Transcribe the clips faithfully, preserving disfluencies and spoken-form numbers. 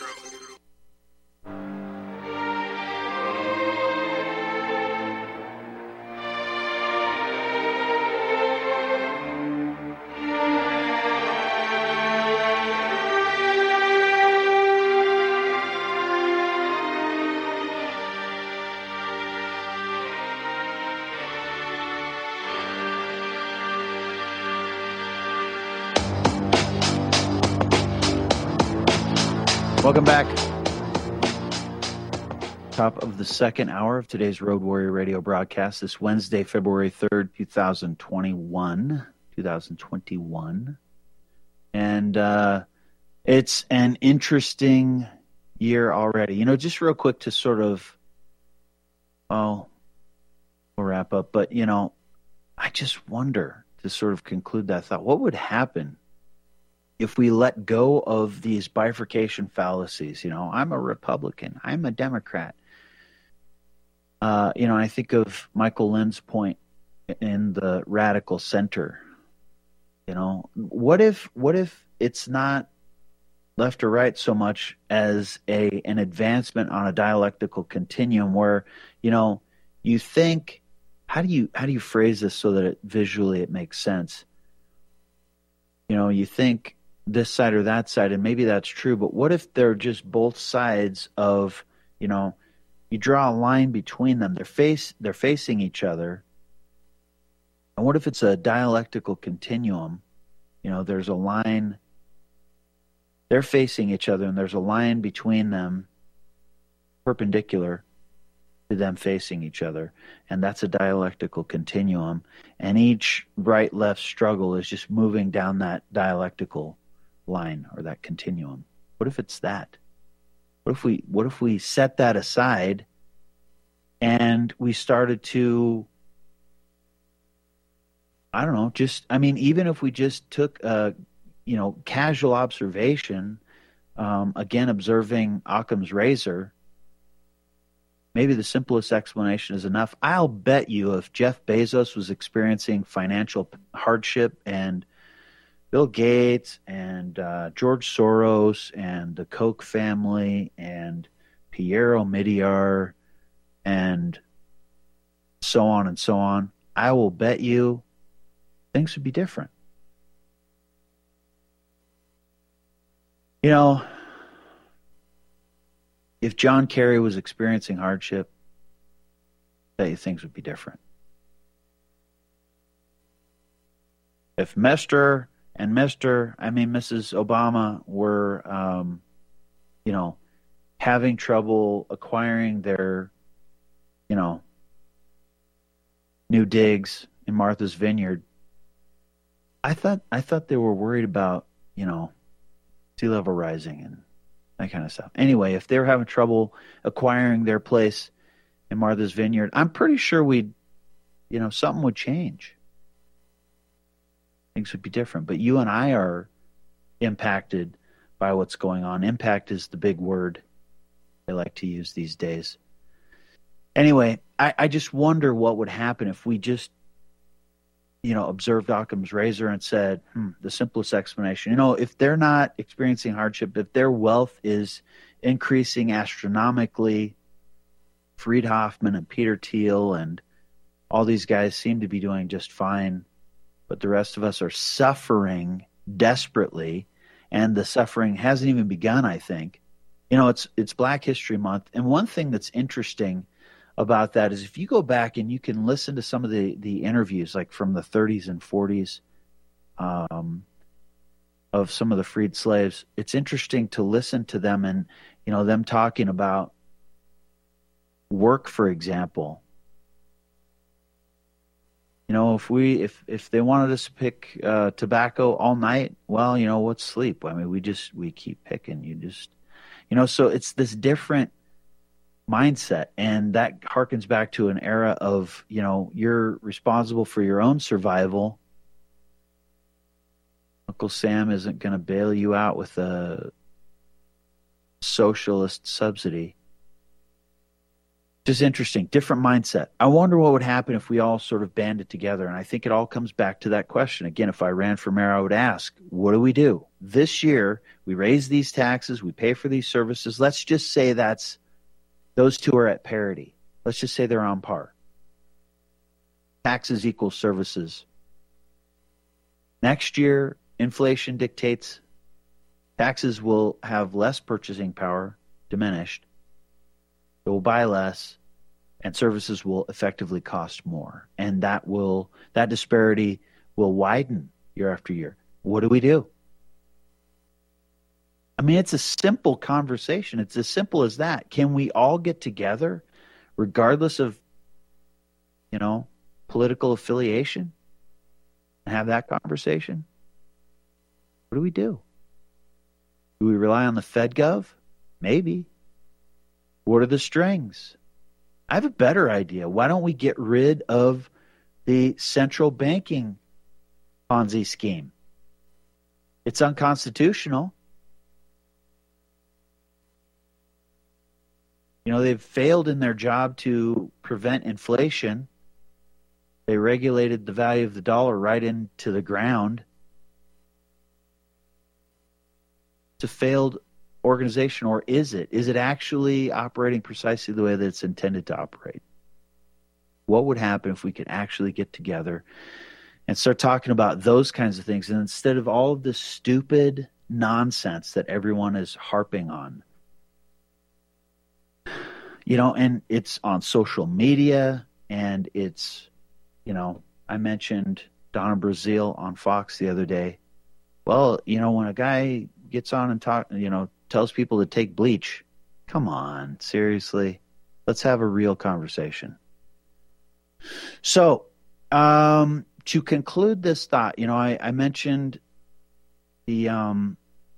Welcome back. Top of the second hour of today's Road Warrior Radio broadcast this Wednesday, February third, twenty twenty-one. twenty twenty-one. And uh, it's an interesting year already. You know, just real quick to sort of, oh, we'll wrap up. But, you know, I just wonder, to sort of conclude that thought, what would happen if we let go of these bifurcation fallacies? You know, I'm a Republican, I'm a Democrat. Uh, you know, I think of Michael Lynn's point in the radical center. You know, what if what if it's not left or right so much as a an advancement on a dialectical continuum where, you know, you think, how do you how do you phrase this so that it visually it makes sense? You know, you think this side or that side, and maybe that's true, but what if they're just both sides of, you know, you draw a line between them, they're face they're facing each other, and what if it's a dialectical continuum? You know, there's a line, they're facing each other, and there's a line between them perpendicular to them facing each other, and that's a dialectical continuum, and each right-left struggle is just moving down that dialectical line or that continuum. What if it's that? What if we what if we set that aside and we started to, I don't know, just, I mean, even if we just took a, you know, casual observation, um, again, observing Occam's razor, maybe the simplest explanation is enough. I'll bet you if Jeff Bezos was experiencing financial hardship and Bill Gates and uh, George Soros and the Koch family and Pierre Omidyar and so on and so on, I will bet you things would be different. You know, if John Kerry was experiencing hardship, I bet you things would be different. If Mister and Mister, I mean Missus Obama were, um, you know, having trouble acquiring their, you know, new digs in Martha's Vineyard, I thought I thought they were worried about, you know, sea level rising and that kind of stuff. Anyway, if they were having trouble acquiring their place in Martha's Vineyard, I'm pretty sure we'd, you know, something would change. Things would be different. But you and I are impacted by what's going on. Impact is the big word they like to use these days. Anyway, I, I just wonder what would happen if we just, you know, observed Occam's razor and said, hmm, the simplest explanation, you know, if they're not experiencing hardship, if their wealth is increasing astronomically, Fried Hoffman and Peter Thiel and all these guys seem to be doing just fine, but the rest of us are suffering desperately, and the suffering hasn't even begun, I think. You know, it's it's Black History Month, and one thing that's interesting about that is if you go back and you can listen to some of the, the interviews, like from the thirties and forties um, of some of the freed slaves, it's interesting to listen to them and, you know, them talking about work, for example. You know, if we if if they wanted us to pick uh, tobacco all night, well, you know, what's sleep? I mean, we just we keep picking. You just, you know, so it's this different mindset, and that harkens back to an era of, you know, you're responsible for your own survival. Uncle Sam isn't going to bail you out with a socialist subsidy. Just interesting, different mindset. I wonder what would happen if we all sort of banded together. And I think it all comes back to that question. Again, if I ran for mayor, I would ask, what do we do? This year, we raise these taxes, we pay for these services. Let's just say that's those two are at parity. Let's just say they're on par. Taxes equal services. Next year, inflation dictates taxes will have less purchasing power, diminished. It will buy less, and services will effectively cost more. And that will that disparity will widen year after year. What do we do? I mean, it's a simple conversation. It's as simple as that. Can we all get together, regardless of, you know, political affiliation, and have that conversation? What do we do? Do we rely on the FedGov? Maybe. What are the strings? I have a better idea. Why don't we get rid of the central banking Ponzi scheme? It's unconstitutional. You know, they've failed in their job to prevent inflation. They regulated the value of the dollar right into the ground. It's a failed organization, or is it? Is it actually operating precisely the way that it's intended to operate? What would happen if we could actually get together and start talking about those kinds of things, and instead of all of this stupid nonsense that everyone is harping on? You know, and it's on social media, and it's, you know, I mentioned Donna Brazile on Fox the other day. Well, you know, when a guy gets on and talk, you know, tells people to take bleach, come on, seriously, let's have a real conversation. So, um, to conclude this thought, you know, I, I mentioned the um,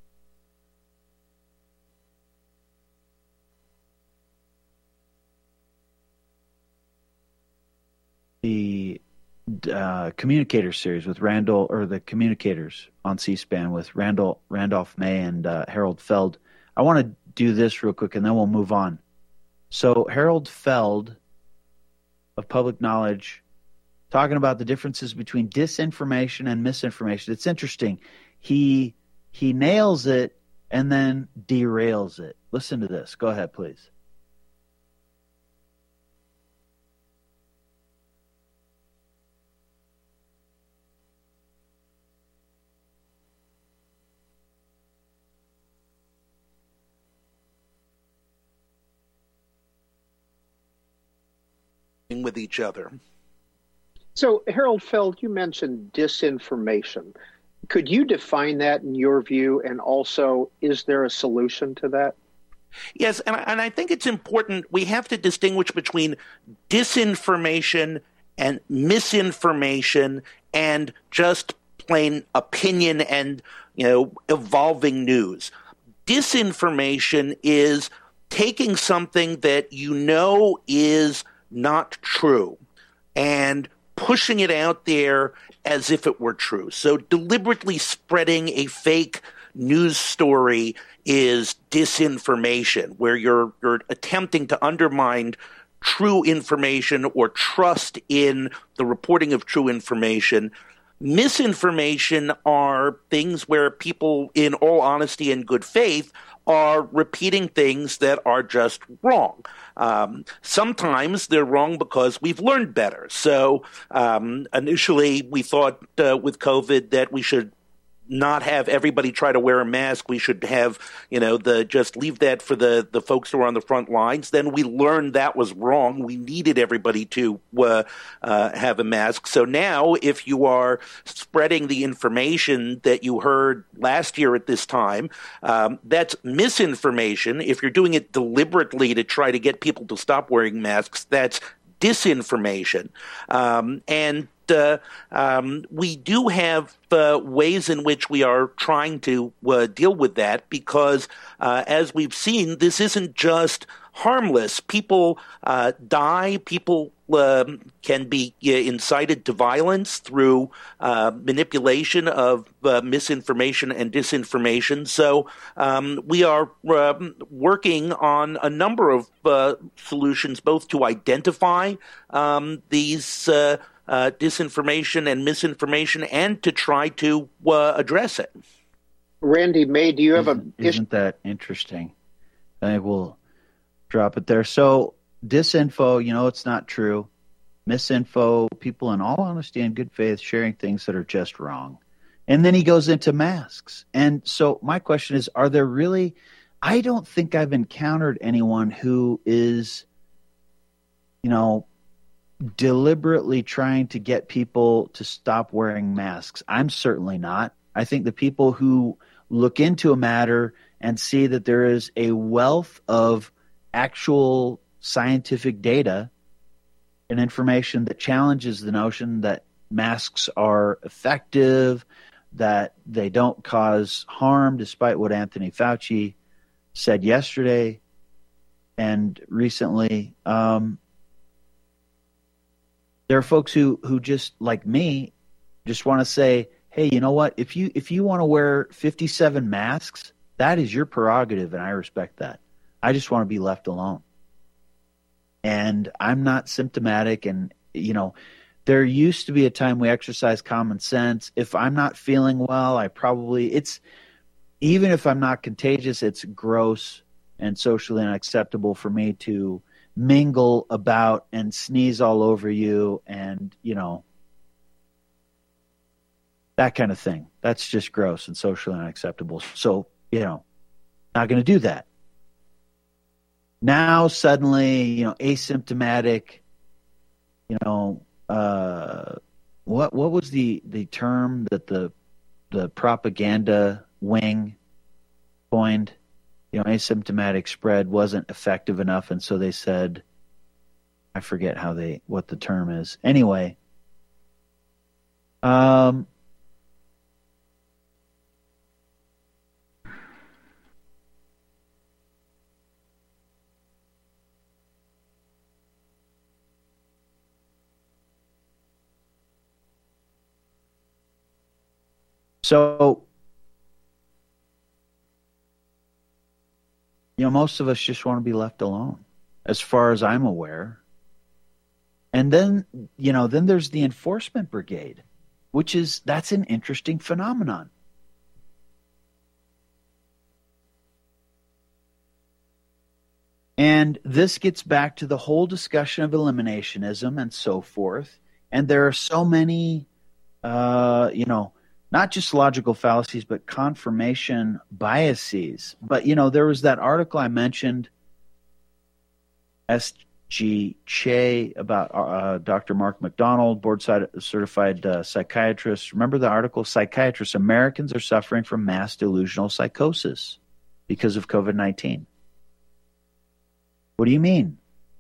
the uh, Communicator series with Randall, or the Communicators on C-SPAN with Randall, Randolph May and uh, Harold Feld. I want to do this real quick, and then we'll move on. So Harold Feld of Public Knowledge, talking about the differences between disinformation and misinformation. It's interesting. He he nails it and then derails it. Listen to this. Go ahead, please. With each other. So, Harold Feld, you mentioned disinformation. Could you define that in your view? And also, is there a solution to that? Yes, and I, and I think it's important. We have to distinguish between disinformation and misinformation and just plain opinion and, you know, evolving news. Disinformation is taking something that you know is not true and pushing it out there as if it were true. So deliberately spreading a fake news story is disinformation, where you're you're attempting to undermine true information or trust in the reporting of true information. Misinformation are things where people, in all honesty and good faith, are repeating things that are just wrong. Um, sometimes they're wrong because we've learned better. So um, initially we thought uh, with COVID that we should not have everybody try to wear a mask. We should have, you know, the just leave that for the, the folks who are on the front lines. Then we learned that was wrong. We needed everybody to uh, uh, have a mask. So now if you are spreading the information that you heard last year at this time, um, that's misinformation. If you're doing it deliberately to try to get people to stop wearing masks, that's disinformation. Um, and Uh, um, we do have uh, ways in which we are trying to uh, deal with that because, uh, as we've seen, this isn't just harmless. People uh, die, people um, can be uh, incited to violence through uh, manipulation of uh, misinformation and disinformation. So um, we are um, working on a number of uh, solutions, both to identify um, these uh, uh, disinformation and misinformation and to try to uh, address it. Randy May, do you have isn't, a... Isn't that interesting? I think we'll drop it there. So disinfo, you know, it's not true. Misinfo, people in all honesty and good faith sharing things that are just wrong. And then he goes into masks. And so my question is, are there really, I don't think I've encountered anyone who is, you know, deliberately trying to get people to stop wearing masks. I'm certainly not. I think the people who look into a matter and see that there is a wealth of actual scientific data and information that challenges the notion that masks are effective, that they don't cause harm, despite what Anthony Fauci said yesterday and recently. Um, there are folks who, who just, like me, just want to say, hey, you know what? If you if you want to wear fifty-seven masks, that is your prerogative, and I respect that. I just want to be left alone. And I'm not symptomatic, and, you know, there used to be a time we exercised common sense. If I'm not feeling well, I probably, it's, even if I'm not contagious, it's gross and socially unacceptable for me to mingle about and sneeze all over you and, you know, that kind of thing. That's just gross and socially unacceptable. So, you know, not going to do that. Now, suddenly, you know, asymptomatic, you know, uh, what what was the, the term that the the propaganda wing coined? You know, asymptomatic spread wasn't effective enough, and so they said, I forget how they what the term is. Anyway, um. So, you know, most of us just want to be left alone, as far as I'm aware. And then, you know, then there's the enforcement brigade, which is, that's an interesting phenomenon. And this gets back to the whole discussion of eliminationism and so forth. And there are so many, uh, you know, not just logical fallacies, but confirmation biases. But, you know, there was that article I mentioned, S G Che, about uh, Doctor Mark McDonald, board-certified uh, psychiatrist. Remember the article? Psychiatrists, Americans are suffering from mass delusional psychosis because of COVID nineteen. What do you mean?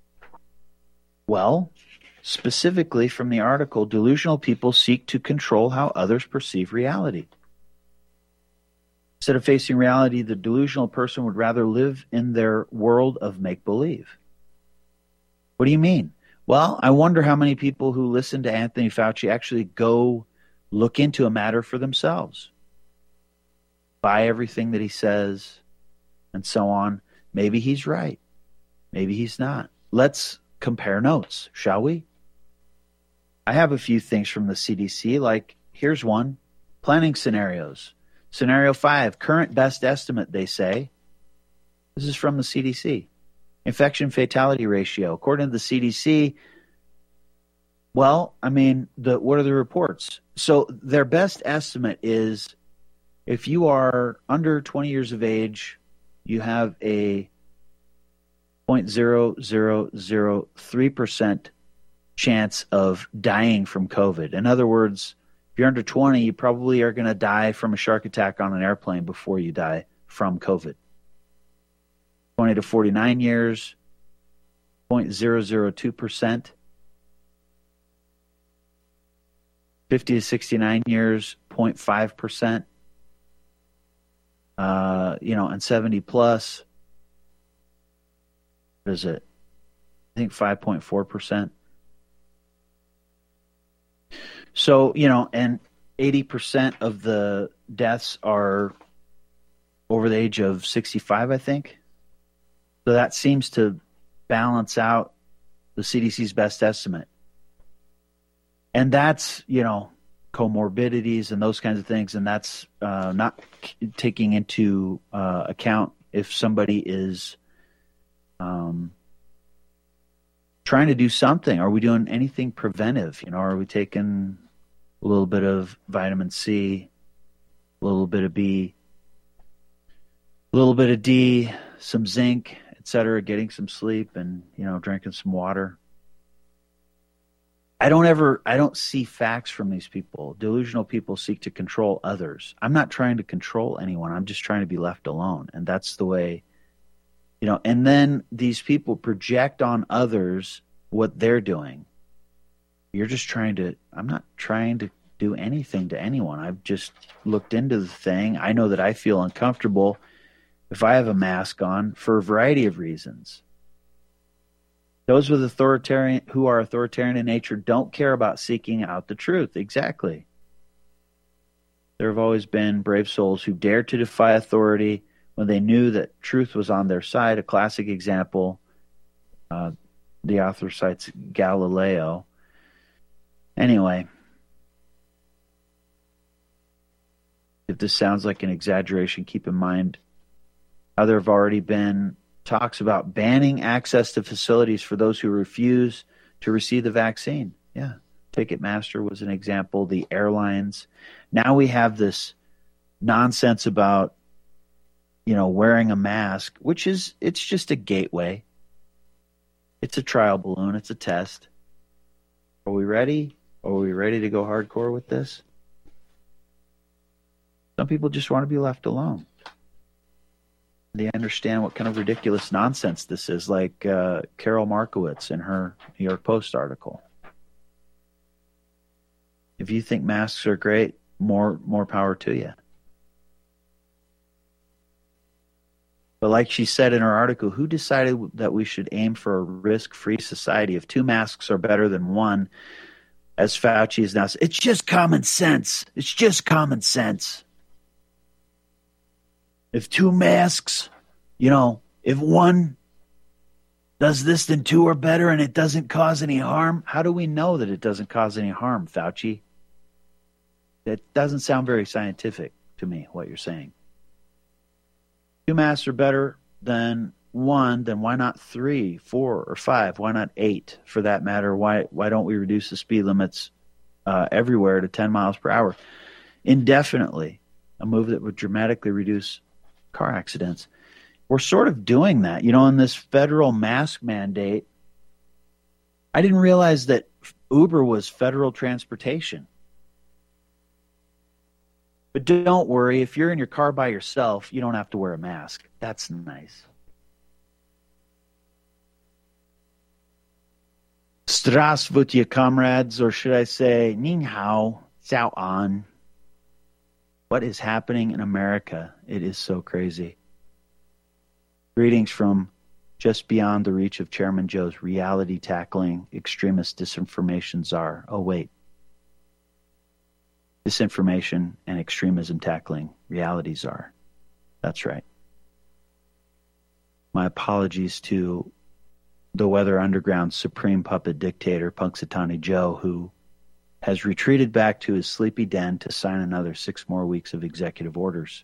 Well, specifically from the article, delusional people seek to control how others perceive reality. Instead of facing reality, the delusional person would rather live in their world of make-believe. What do you mean? Well, I wonder how many people who listen to Anthony Fauci actually go look into a matter for themselves, buy everything that he says, and so on. Maybe he's right. Maybe he's not. Let's compare notes, shall we? I have a few things from the C D C, like, here's one, planning scenarios. Scenario five, current best estimate, they say. This is from the C D C. Infection fatality ratio. According to the C D C, well, I mean, the what are the reports? So their best estimate is if you are under twenty years of age, you have a zero point zero zero zero three percent chance of dying from COVID. In other words, if you're under twenty, you probably are going to die from a shark attack on an airplane before you die from COVID. twenty to forty-nine years, zero point zero zero two percent. fifty to sixty-nine years, zero point five percent. Uh, you know, and seventy plus, what is it? I think five point four percent. So, you know, and eighty percent of the deaths are over the age of sixty-five, I think. So that seems to balance out the C D C's best estimate. And that's, you know, comorbidities and those kinds of things. And that's uh, not c- taking into uh, account if somebody is um, trying to do something. Are we doing anything preventive? You know, are we taking a little bit of vitamin C, a little bit of B, a little bit of D, some zinc, et cetera, getting some sleep and, you know, drinking some water? I don't ever, I don't see facts from these people. Delusional people seek to control others. I'm not trying to control anyone. I'm just trying to be left alone. And that's the way, you know, and then these people project on others what they're doing. You're just trying to, I'm not trying to do anything to anyone. I've just looked into the thing. I know that I feel uncomfortable if I have a mask on for a variety of reasons. Those with authoritarian who are authoritarian in nature don't care about seeking out the truth. Exactly. There have always been brave souls who dared to defy authority when they knew that truth was on their side. A classic example, uh, the author cites Galileo. Anyway, if this sounds like an exaggeration, keep in mind how there have already been talks about banning access to facilities for those who refuse to receive the vaccine. Yeah. Ticketmaster was an example, the airlines. Now we have this nonsense about, you know, wearing a mask, which is, it's just a gateway. It's a trial balloon. It's a test. Are we ready? Are we ready to go hardcore with this? Some people just want to be left alone. They understand what kind of ridiculous nonsense this is, like uh, Carol Markowitz in her New York Post article. If you think masks are great, more more power to you. But like she said in her article, who decided that we should aim for a risk-free society? If two masks are better than one, as Fauci is now saying, it's just common sense. It's just common sense. If two masks, you know, if one does this, then two are better and it doesn't cause any harm. How do we know that it doesn't cause any harm, Fauci? That doesn't sound very scientific to me, what you're saying. Two masks are better than one, then why not three, four, or five? Why not eight, for that matter? Why why don't we reduce the speed limits uh, everywhere to ten miles per hour indefinitely? A move that would dramatically reduce car accidents. We're sort of doing that. You know, in this federal mask mandate, I didn't realize that Uber was federal transportation. But don't worry, if you're in your car by yourself, you don't have to wear a mask. That's nice. Здравствуйте, comrades, or should I say, Ning Hao, Zhao An. What is happening in America? It is so crazy. Greetings from just beyond the reach of Chairman Joe's reality tackling extremist disinformation czar. Oh, wait. Disinformation and extremism tackling reality czar. That's right. My apologies to the Weather Underground's supreme puppet dictator, Punxsutawney Joe, who has retreated back to his sleepy den to sign another six more weeks of executive orders.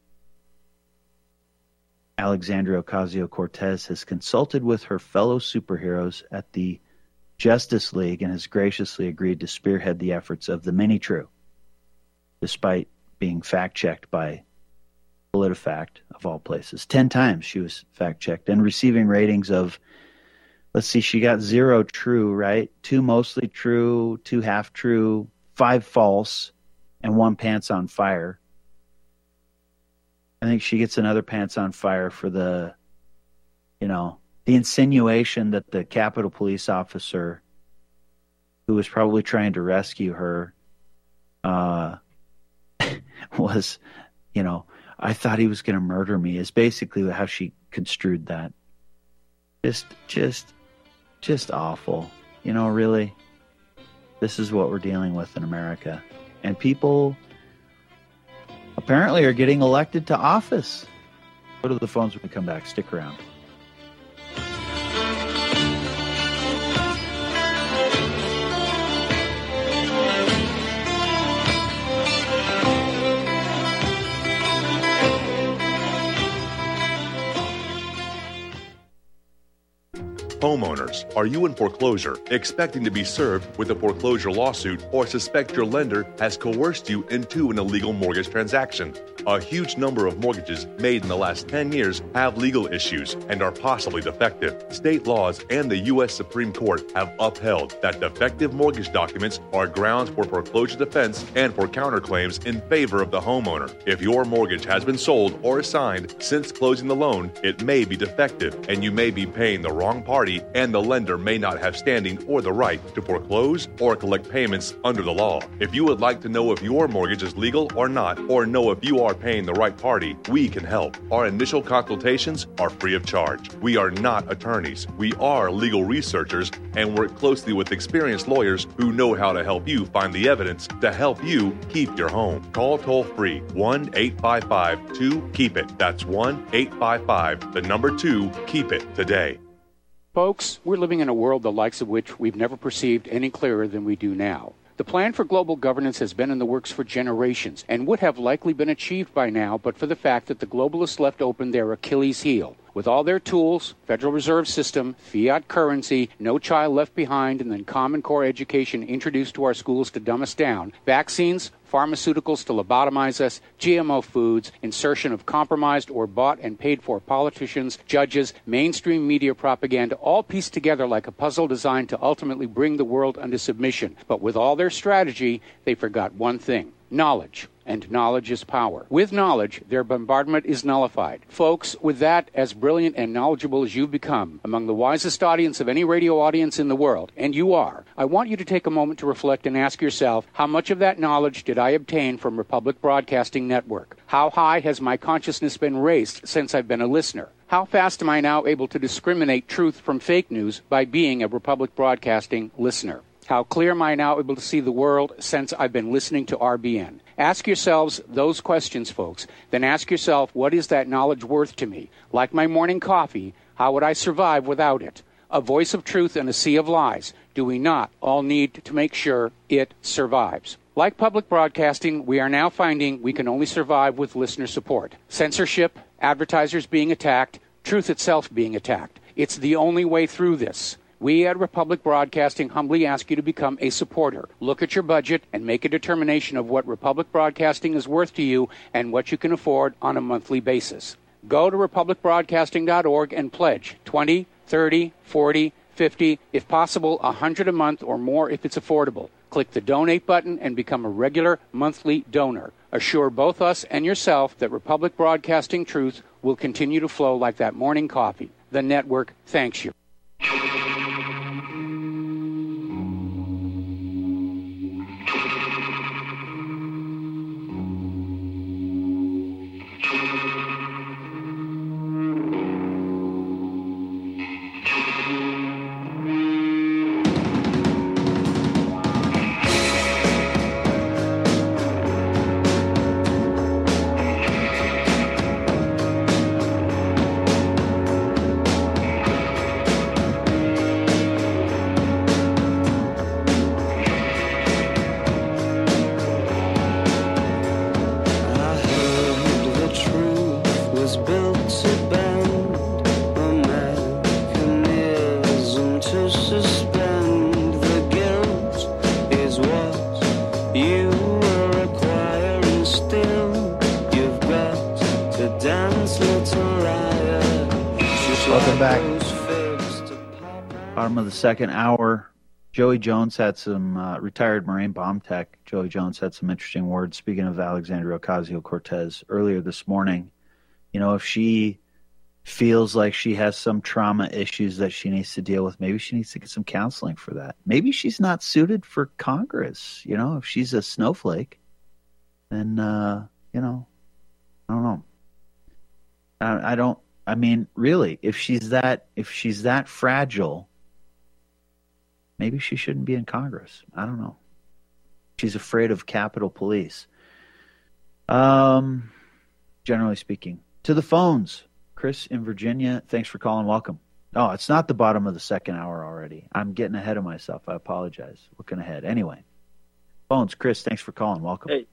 Alexandria Ocasio-Cortez has consulted with her fellow superheroes at the Justice League and has graciously agreed to spearhead the efforts of the mini-true, despite being fact-checked by PolitiFact, of all places. Ten times she was fact-checked and receiving ratings of, let's see, she got zero true, right? Two mostly true, two half true, five false, and one pants on fire. I think she gets another pants on fire for the, you know, the insinuation that the Capitol Police officer who was probably trying to rescue her uh, was, you know, I thought he was going to murder me, is basically how she construed that. Just, just, just awful. You know, really. This is what we're dealing with in America. And people apparently are getting elected to office. Go to the phones when we come back. Stick around. Homeowners, are you in foreclosure, expecting to be served with a foreclosure lawsuit, or suspect your lender has coerced you into an illegal mortgage transaction? A huge number of mortgages made in the last ten years have legal issues and are possibly defective. State laws and the U S Supreme Court have upheld that defective mortgage documents are grounds for foreclosure defense and for counterclaims in favor of the homeowner. If your mortgage has been sold or assigned since closing the loan, it may be defective and you may be paying the wrong party, and the lender may not have standing or the right to foreclose or collect payments under the law. If you would like to know if your mortgage is legal or not, or know if you are paying the right party, we can help. Our initial consultations are free of charge. We are not attorneys. We are legal researchers and work closely with experienced lawyers who know how to help you find the evidence to help you keep your home. Call toll-free one eight five five two keep it. That's one eight five five, the number two, keep it today. Folks, we're living in a world the likes of which we've never perceived any clearer than we do now. The plan for global governance has been in the works for generations and would have likely been achieved by now but for the fact that the globalists left open their Achilles heel. With all their tools, Federal Reserve System, fiat currency, no child left behind, and then Common Core education introduced to our schools to dumb us down, vaccines, pharmaceuticals to lobotomize us, G M O foods, insertion of compromised or bought and paid for politicians, judges, mainstream media propaganda, all pieced together like a puzzle designed to ultimately bring the world under submission. But with all their strategy, they forgot one thing: knowledge. And knowledge is power. With knowledge, their bombardment is nullified. Folks, with that, as brilliant and knowledgeable as you've become, among the wisest audience of any radio audience in the world, and you are, I want you to take a moment to reflect and ask yourself, how much of that knowledge did I obtain from Republic Broadcasting Network? How high has my consciousness been raised since I've been a listener? How fast am I now able to discriminate truth from fake news by being a Republic Broadcasting listener? How clear am I now able to see the world since I've been listening to R B N? Ask yourselves those questions, folks. Then ask yourself, what is that knowledge worth to me? Like my morning coffee, how would I survive without it? A voice of truth in a sea of lies. Do we not all need to make sure it survives? Like public broadcasting, we are now finding we can only survive with listener support. Censorship, advertisers being attacked, truth itself being attacked. It's the only way through this. We at Republic Broadcasting humbly ask you to become a supporter. Look at your budget and make a determination of what Republic Broadcasting is worth to you and what you can afford on a monthly basis. Go to republic broadcasting dot org and pledge twenty, thirty, forty, fifty, if possible one hundred a month or more if it's affordable. Click the donate button and become a regular monthly donor. Assure both us and yourself that Republic Broadcasting truth will continue to flow like that morning coffee. The network thanks you. Second hour, Joey Jones had some uh, retired Marine bomb tech. Joey Jones had some interesting words. Speaking of Alexandria Ocasio-Cortez earlier this morning, you know, if she feels like she has some trauma issues that she needs to deal with, maybe she needs to get some counseling for that. Maybe she's not suited for Congress. You know, if she's a snowflake, then uh, you know, I don't know. I, I don't. I mean, really, if she's that, if she's that fragile, maybe she shouldn't be in Congress. I don't know. She's afraid of Capitol Police. Um, generally speaking. To the phones. Chris in Virginia, thanks for calling. Welcome. Oh, it's not the bottom of the second hour already. I'm getting ahead of myself. I apologize. Looking ahead. Anyway. Phones. Chris, thanks for calling. Welcome. Hey.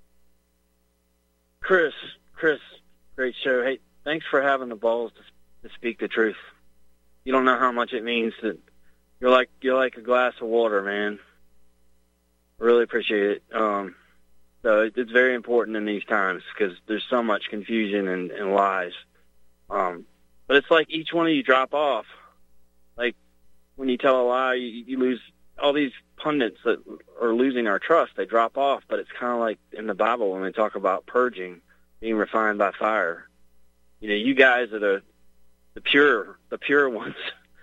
Chris, Chris, great show. Hey, thanks for having the balls to, to speak the truth. You don't know how much it means that you're like you're like a glass of water, man. Really appreciate it. Um, so it, it's very important in these times because there's so much confusion and, and lies. Um, but it's like each one of you drop off. Like when you tell a lie, you, you lose all these pundits that are losing our trust. They drop off, but it's kind of like in the Bible when they talk about purging, being refined by fire. You know, you guys are the the pure, the pure ones.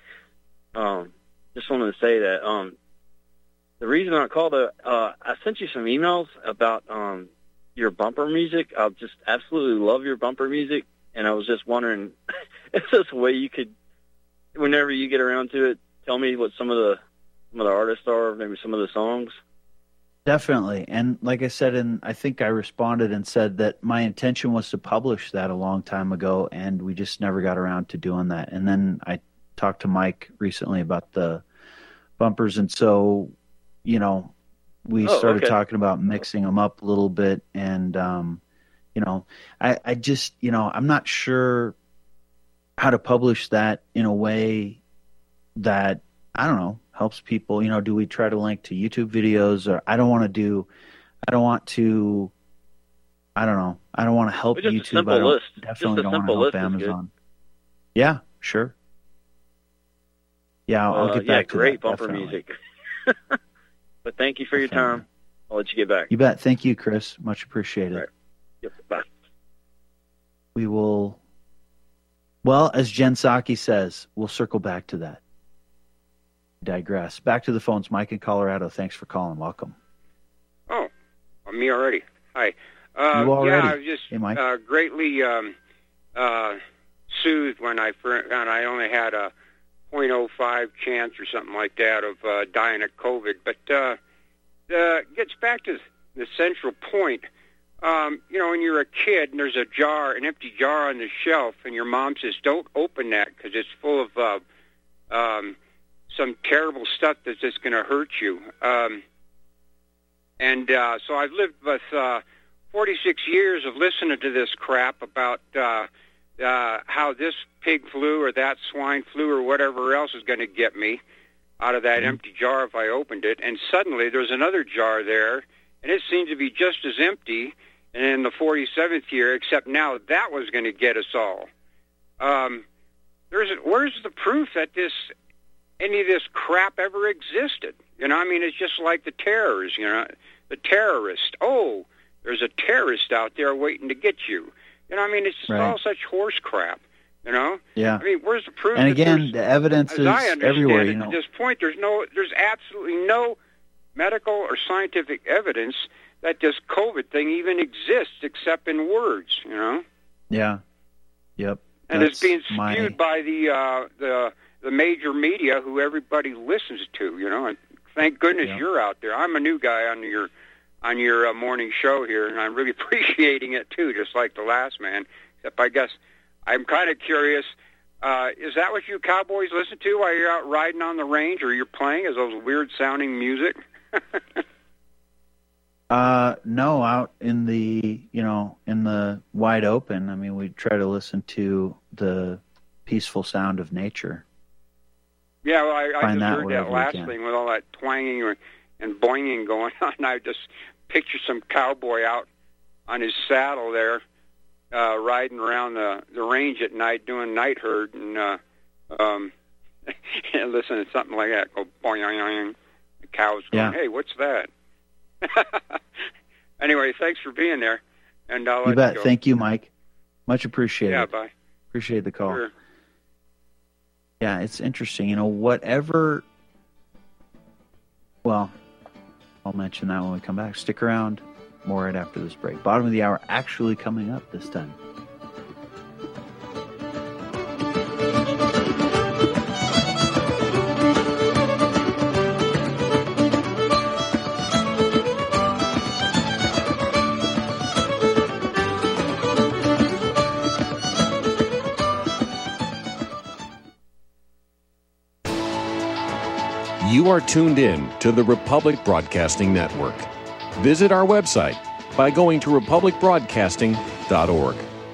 um, just wanted to say that. Um, the reason I called, uh, uh, I sent you some emails about um, your bumper music. I just absolutely love your bumper music, and I was just wondering, is this a way you could, whenever you get around to it, tell me what some of the some of the artists are, maybe some of the songs? Definitely. And like I said, and I think I responded and said that my intention was to publish that a long time ago, and we just never got around to doing that. And then I talked to Mike recently about the bumpers, and so, you know, we oh, started okay. talking about mixing them up a little bit. And, um, you know, I, I just, you know, I'm not sure how to publish that in a way that, I don't know, helps people. You know, do we try to link to YouTube videos? Or I don't want to do, I don't want to, I don't know. I don't want to help just YouTube. A simple I don't, list. definitely just a don't want to simple help list Amazon. Yeah, sure. Yeah, I'll, I'll uh, get back yeah, to great that. bumper definitely. music. But thank you for Definitely. your time. I'll let you get back. You bet. Thank you, Chris. Much appreciated. All right. Yep, bye. We will, well, as Jen Psaki says, we'll circle back to that. Digress. Back to the phones. Mike in Colorado. Thanks for calling. Welcome. Oh, me already. Hi. Uh, You already. Yeah, I was just Hey, Mike. uh, greatly um, uh, soothed when I found I only had a point oh five chance or something like that of uh, dying of COVID. But uh, uh, gets back to the central point. Um, you know, when you're a kid and there's a jar, an empty jar on the shelf, and your mom says, "Don't open that because it's full of uh, um, some terrible stuff that's just going to hurt you." Um, and uh, so I've lived with uh, forty-six years of listening to this crap about uh, uh, how this pig flu or that swine flu or whatever else is going to get me out of that mm-hmm. empty jar if I opened it. And suddenly there's another jar there, and it seems to be just as empty. And in the forty-seventh year, except now that was going to get us all. Um, there's where's the proof that this any of this crap ever existed? You know, I mean, it's just like the terrors. You know, the terrorist. Oh, there's a terrorist out there waiting to get you. You know, I mean, it's just right. all such horse crap. You know. Yeah. I mean, where's the proof? And that again, the evidence as is I understand everywhere. it, You know. At this point, there's no, there's absolutely no medical or scientific evidence that this COVID thing even exists, except in words, you know. Yeah. Yep. And That's it's being my... spewed by the uh, the the major media, who everybody listens to, you know. And thank goodness yeah. you're out there. I'm a new guy on your on your uh, morning show here, and I'm really appreciating it too, just like the last man. Except I guess I'm kind of curious. Uh, is that what you cowboys listen to while you're out riding on the range, or you're playing? Is those weird sounding music? Uh, no, out in the, you know, in the wide open. I mean, we try to listen to the peaceful sound of nature. Yeah, well, I, I just that heard that last thing with all that twanging and boinging going on. I just picture some cowboy out on his saddle there, uh, riding around the, the range at night doing night herd and, uh, um, and listening to something like that. Go boing, the cows going, yeah. Hey, what's that? Anyway, thanks for being there, and I'll let you bet. You go. Thank you, Mike. Much appreciated. Yeah, bye. Appreciate the call. Sure. Yeah, it's interesting. You know, whatever. Well, I'll mention that when we come back. Stick around. More right after this break. Bottom of the hour actually coming up this time. You are tuned in to the Republic Broadcasting Network. Visit our website by going to republic broadcasting dot org.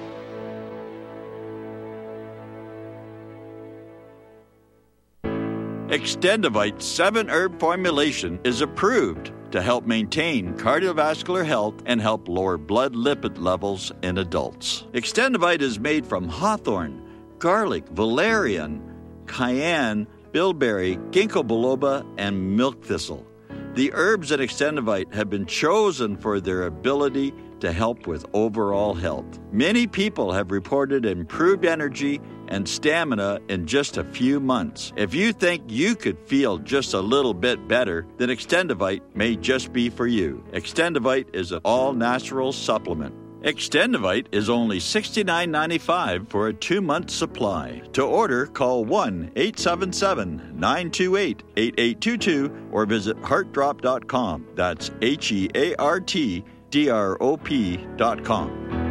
Extendivite seven herb formulation is approved to help maintain cardiovascular health and help lower blood lipid levels in adults. Extendivite is made from hawthorn, garlic, valerian, cayenne, bilberry, ginkgo biloba, and milk thistle. The herbs in Extendivite have been chosen for their ability to help with overall health. Many people have reported improved energy and stamina in just a few months. If you think you could feel just a little bit better, then Extendivite may just be for you. Extendivite is an all-natural supplement. Extendivite is only sixty-nine ninety-five for a two-month supply. To order, call one eight seven seven, nine two eight, eight eight two two or visit heart drop dot com. That's H E A R T D R O P dot com.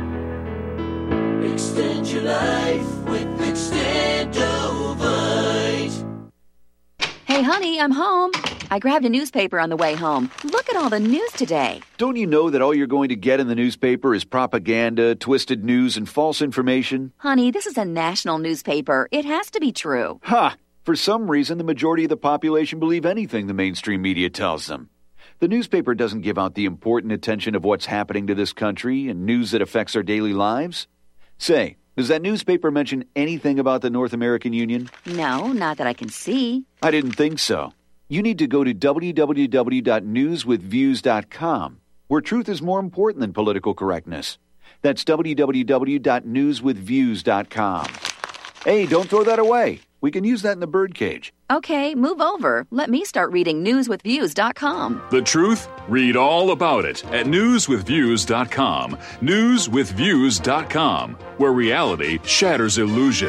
Extend your life with Extendovite. Hey, honey, I'm home. I grabbed a newspaper on the way home. Look at all the news today. Don't you know that all you're going to get in the newspaper is propaganda, twisted news, and false information? Honey, this is a national newspaper. It has to be true. Ha! For some reason, the majority of the population believe anything the mainstream media tells them. The newspaper doesn't give out the important attention of what's happening to this country and news that affects our daily lives. Say, does that newspaper mention anything about the North American Union? No, not that I can see. I didn't think so. You need to go to w w w dot news with views dot com, where truth is more important than political correctness. That's w w w dot news with views dot com. Hey, don't throw that away. We can use that in the birdcage. Okay, move over. Let me start reading news with views dot com. The truth? Read all about it at news with views dot com. news with views dot com, where reality shatters illusion.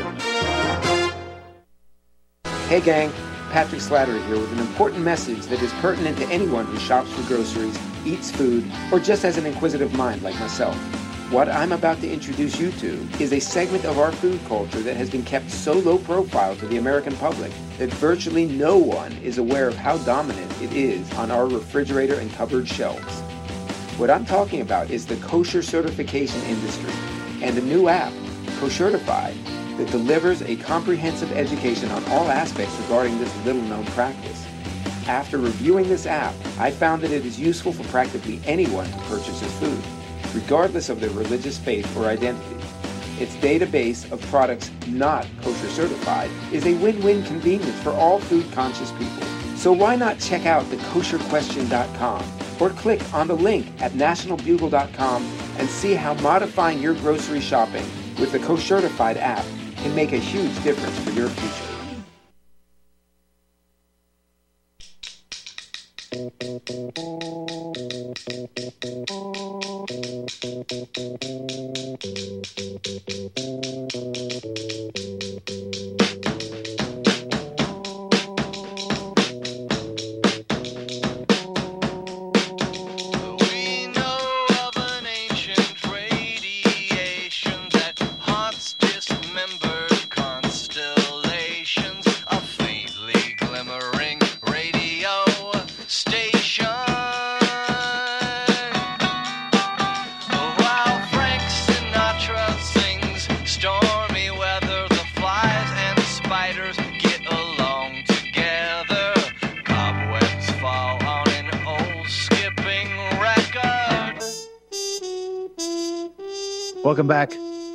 Hey, gang. Patrick Slattery here with an important message that is pertinent to anyone who shops for groceries, eats food, or just has an inquisitive mind like myself. What I'm about to introduce you to is a segment of our food culture that has been kept so low profile to the American public that virtually no one is aware of how dominant it is on our refrigerator and cupboard shelves. What I'm talking about is the kosher certification industry and a new app, Koshertified, that delivers a comprehensive education on all aspects regarding this little-known practice. After reviewing this app, I found that it is useful for practically anyone who purchases food, regardless of their religious faith or identity. Its database of products not kosher certified is a win-win convenience for all food-conscious people. So why not check out the kosher question dot com or click on the link at national bugle dot com and see how modifying your grocery shopping with the Koshertified app can make a huge difference for your future. Welcome back.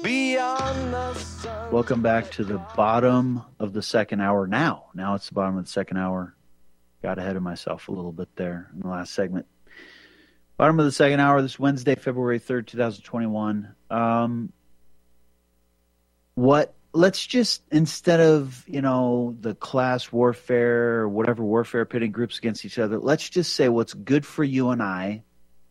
Welcome back to the bottom of the second hour now. Now it's the bottom of the second hour. Got ahead of myself a little bit there in the last segment. Bottom of the second hour, this Wednesday, February third, twenty twenty-one. Um, what, let's just, instead of, you know, the class warfare or whatever warfare pitting groups against each other, let's just say what's good for you and I.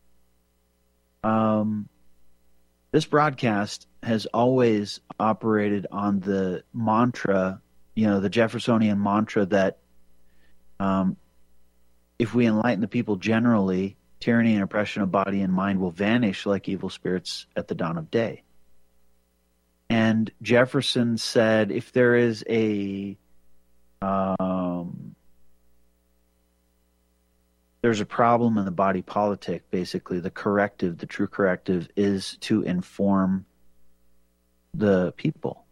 Um, This broadcast has always operated on the mantra, you know, the Jeffersonian mantra that um, if we enlighten the people generally, tyranny and oppression of body and mind will vanish like evil spirits at the dawn of day. And Jefferson said if there is a um, there's a problem in the body politic. Basically, the corrective, the true corrective, is to inform the people.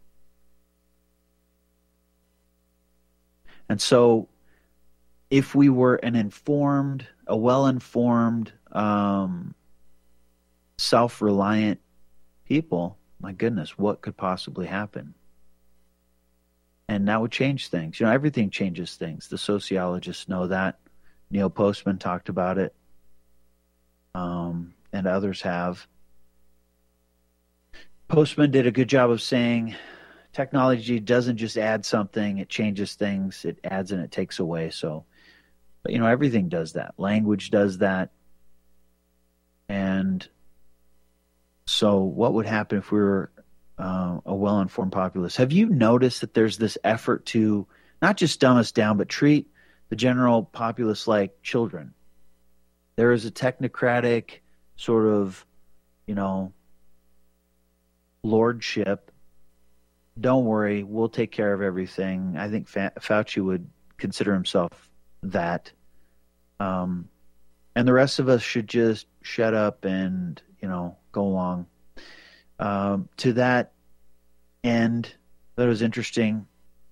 And so if we were an informed, a well-informed, um, self-reliant people, my goodness, what could possibly happen? And that would change things. You know, everything changes things. The sociologists know that. Neil Postman talked about it, um, and others have. Postman did a good job of saying technology doesn't just add something, it changes things, it adds and it takes away. So, but, you know, everything does that. Language does that. And so what would happen if we were uh, a well-informed populace? Have you noticed that there's this effort to not just dumb us down, but treat the general populace like children? There is a technocratic sort of, you know, lordship. Don't worry, we'll take care of everything. I think Fa- Fauci would consider himself that. Um, and the rest of us should just shut up and, you know, go along. Um, to that end, that was interesting.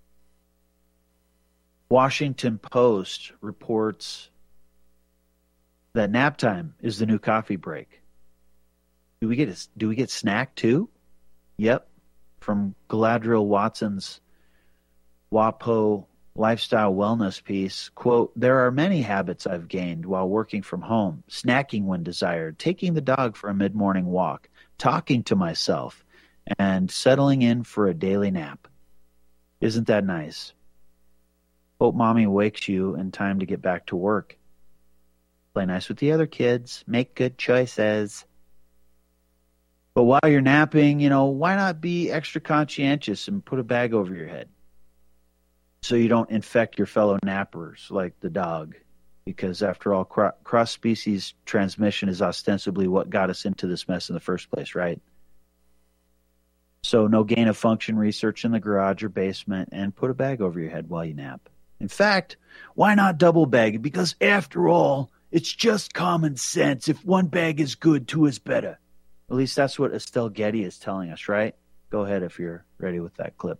Washington Post reports that nap time is the new coffee break. Do we get a, do we get snack too? Yep. From Galadriel Watson's WAPO lifestyle wellness piece, quote, there are many habits I've gained while working from home, snacking when desired, taking the dog for a mid-morning walk, talking to myself, and settling in for a daily nap. Isn't that nice? Hope mommy wakes you in time to get back to work. Play nice with the other kids. Make good choices. But while you're napping, you know, why not be extra conscientious and put a bag over your head so you don't infect your fellow nappers like the dog? Because after all, cro- cross-species transmission is ostensibly what got us into this mess in the first place, right? So no gain-of-function research in the garage or basement, and put a bag over your head while you nap. In fact, why not double bag it? Because after all, it's just common sense. If one bag is good, two is better. At least that's what Estelle Getty is telling us, right? Go ahead if you're ready with that clip.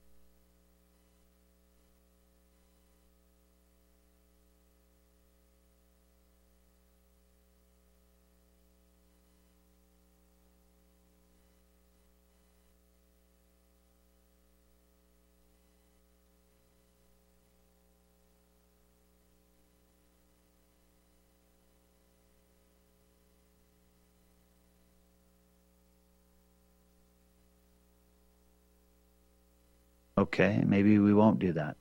Okay, maybe we won't do that.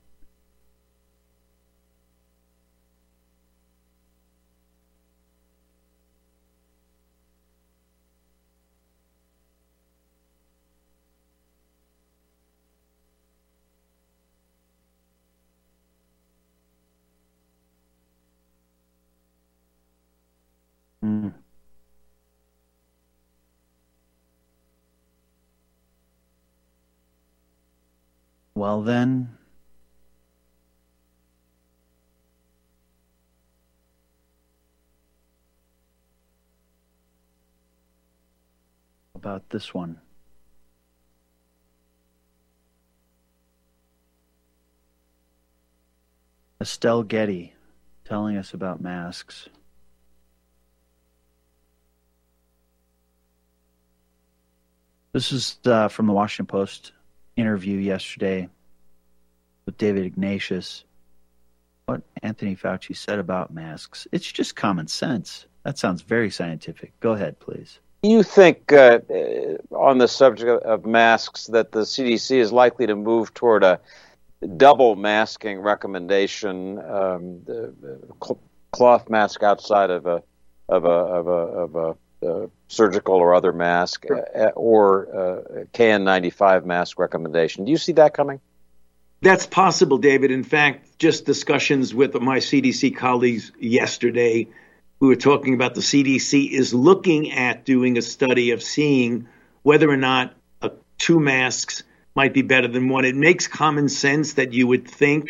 Hmm. Well, then, about this one. Estelle Getty telling us about masks. This is uh, from the Washington Post interview yesterday with David Ignatius. What Anthony Fauci said about masks. It's just common sense. That sounds very scientific. Go ahead, please. You think, uh, on the subject of masks, that the C D C is likely to move toward a double masking recommendation, um, the cl- cloth mask outside of a of a of a of a uh, surgical or other mask, uh, or uh, K N ninety-five mask recommendation? Do you see that coming? That's possible, David. In fact, just discussions with my C D C colleagues yesterday, we were talking about the C D C is looking at doing a study of seeing whether or not uh, two masks might be better than one. It makes common sense that you would think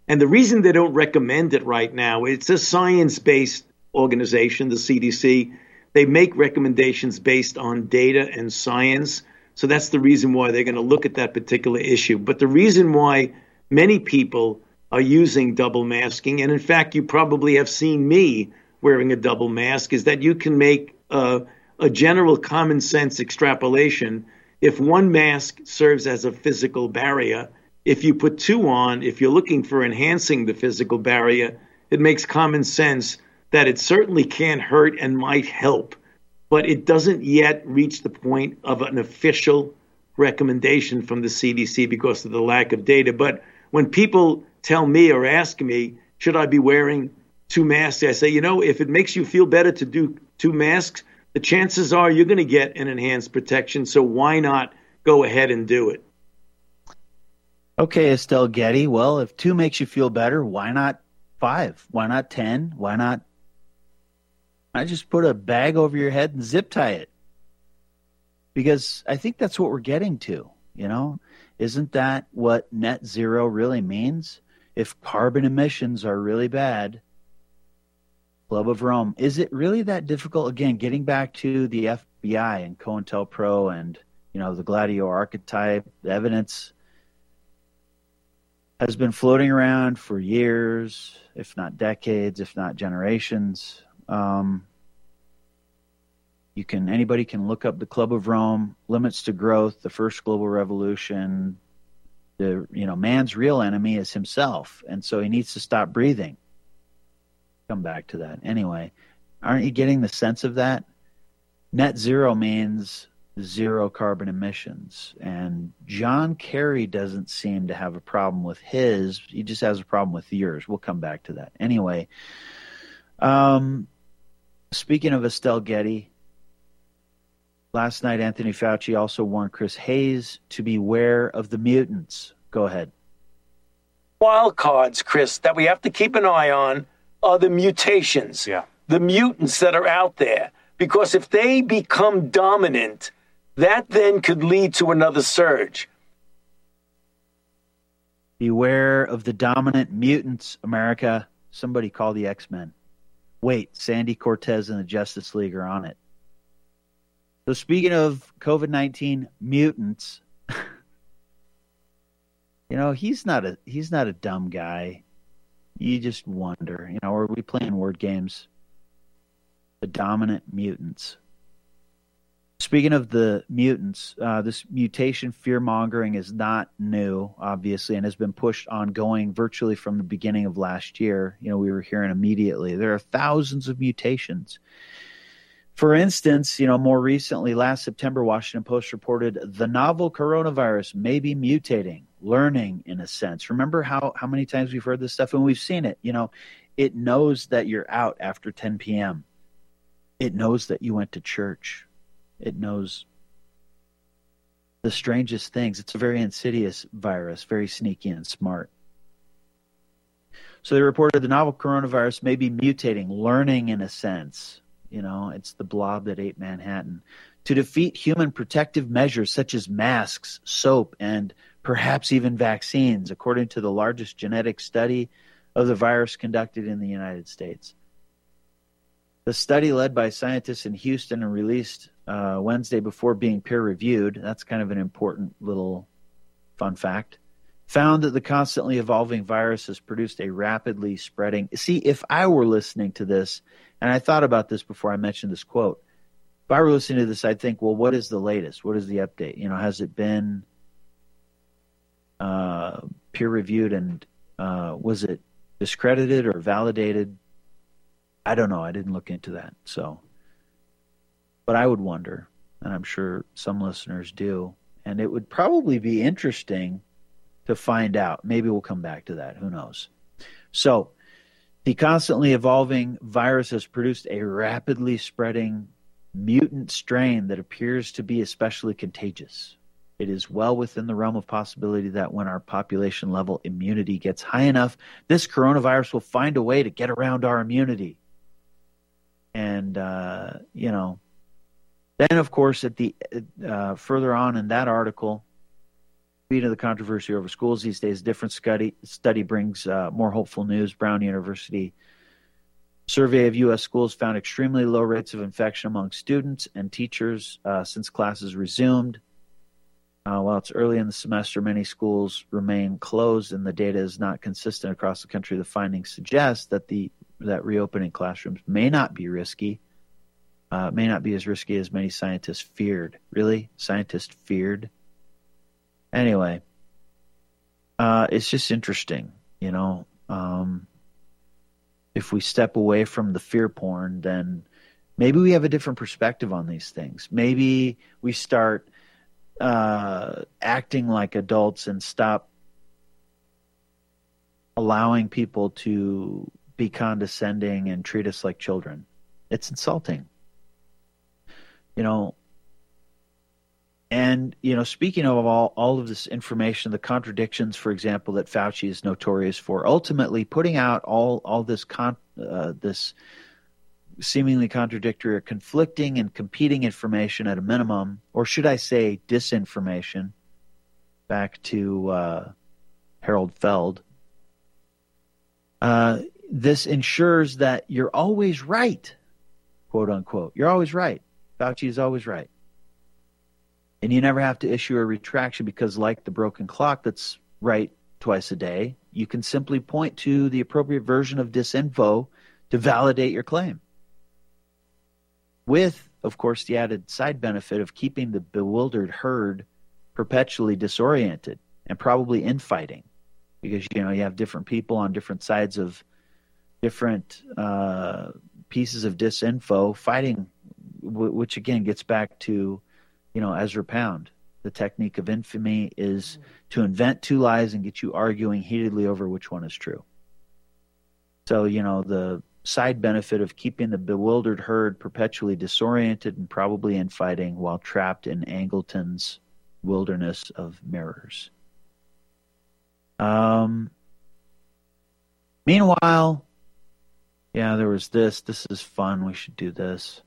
And the reason they don't recommend it right now, it's a science-based organization, the C D C. They make recommendations based on data and science. So that's the reason why they're going to look at that particular issue. But the reason why many people are using double masking, and in fact, you probably have seen me wearing a double mask, is that you can make uh, a general common sense extrapolation. If one mask serves as a physical barrier, if you put two on, if you're looking for enhancing the physical barrier, it makes common sense that it certainly can hurt and might help, but it doesn't yet reach the point of an official recommendation from the C D C because of the lack of data. But when people tell me or ask me, should I be wearing two masks? I say, you know, if it makes you feel better to do two masks, the chances are you're going to get an enhanced protection. So why not go ahead and do it? Okay, Estelle Getty. Well, if two makes you feel better, why not five? Why not ten? Why not? I just put a bag over your head and zip tie it. Because I think that's what we're getting to, you know? Isn't that what net zero really means? If carbon emissions are really bad, Club of Rome, is it really that difficult? Again, getting back to the F B I and COINTELPRO and, you know, the Gladio archetype, the evidence has been floating around for years, if not decades, if not generations. Um, you can anybody can look up the Club of Rome, Limits to Growth, the First Global Revolution. The you know man's real enemy is himself, and so he needs to stop breathing. Come back to that anyway. Aren't you getting the sense of that? Net zero means zero carbon emissions, and John Kerry doesn't seem to have a problem with his. He just has a problem with yours. We'll come back to that anyway. Um, speaking of Estelle Getty, last night Anthony Fauci also warned Chris Hayes to beware of the mutants. Go ahead. Wild cards, Chris, that we have to keep an eye on are the mutations, yeah. the mutants that are out there, because if they become dominant, that then could lead to another surge. Beware of the dominant mutants, America. Somebody call the X-Men. Wait, Sandy Cortez and the Justice League are on it. So speaking of COVID nineteen mutants, you know, he's not a he's not a dumb guy. You just wonder, you know, are we playing word games? The dominant mutants. Speaking of the mutants, uh, this mutation fear-mongering is not new, obviously, and has been pushed ongoing virtually from the beginning of last year. You know, we were hearing immediately. There are thousands of mutations. For instance, you know, more recently, last September, Washington Post reported the novel coronavirus may be mutating, learning in a sense. Remember how, how many times we've heard this stuff and we've seen it. You know, it knows that you're out after ten p.m. It knows that you went to church. It knows the strangest things. It's a very insidious virus, very sneaky and smart. So they reported the novel coronavirus may be mutating, learning in a sense. You know, it's the blob that ate Manhattan. To defeat human protective measures such as masks, soap, and perhaps even vaccines, according to the largest genetic study of the virus conducted in the United States. The study, led by scientists in Houston and released uh, Wednesday before being peer-reviewed, that's kind of an important little fun fact, found that the constantly evolving virus has produced a rapidly spreading... See, if I were listening to this, and I thought about this before I mentioned this quote, if I were listening to this, I'd think, well, what is the latest? What is the update? You know, has it been uh, peer-reviewed and uh, was it discredited or validated? I don't know. I didn't look into that. So, but I would wonder, and I'm sure some listeners do, and it would probably be interesting to find out. Maybe we'll come back to that. Who knows? So, the constantly evolving virus has produced a rapidly spreading mutant strain that appears to be especially contagious. It is well within the realm of possibility that when our population level immunity gets high enough, this coronavirus will find a way to get around our immunity. And, uh, you know, then, of course, at the uh, further on in that article, Speaking of the controversy over schools these days, a different study, study brings uh, more hopeful news. Brown University survey of U S schools found extremely low rates of infection among students and teachers uh, since classes resumed. Uh, while it's early in the semester, many schools remain closed, and the data is not consistent across the country. The findings suggest that the that reopening classrooms may not be risky, uh, may not be as risky as many scientists feared. Really? Scientists feared? Anyway, uh, it's just interesting, you know. Um, if we step away from the fear porn, then maybe we have a different perspective on these things. Maybe we start uh, acting like adults and stop allowing people to be condescending and treat us like children. It's insulting. You know, and, you know, speaking of all, all of this information, the contradictions, for example, that Fauci is notorious for, ultimately putting out all, all this, con, uh, this seemingly contradictory or conflicting and competing information at a minimum, or should I say disinformation, back to uh, Harold Feld. Uh, this ensures that you're always right, quote unquote. You're always right. Fauci is always right. And you never have to issue a retraction because, like the broken clock that's right twice a day, you can simply point to the appropriate version of disinfo to validate your claim. With, of course, the added side benefit of keeping the bewildered herd perpetually disoriented and probably infighting. Because, you know, you have different people on different sides of different uh, pieces of disinfo fighting, w- which again gets back to, you know, Ezra Pound. The technique of infamy is to invent two lies and get you arguing heatedly over which one is true. So, you know, the side benefit of keeping the bewildered herd perpetually disoriented and probably infighting while trapped in Angleton's wilderness of mirrors. Um. Meanwhile, yeah, there was this. This is fun. We should do this.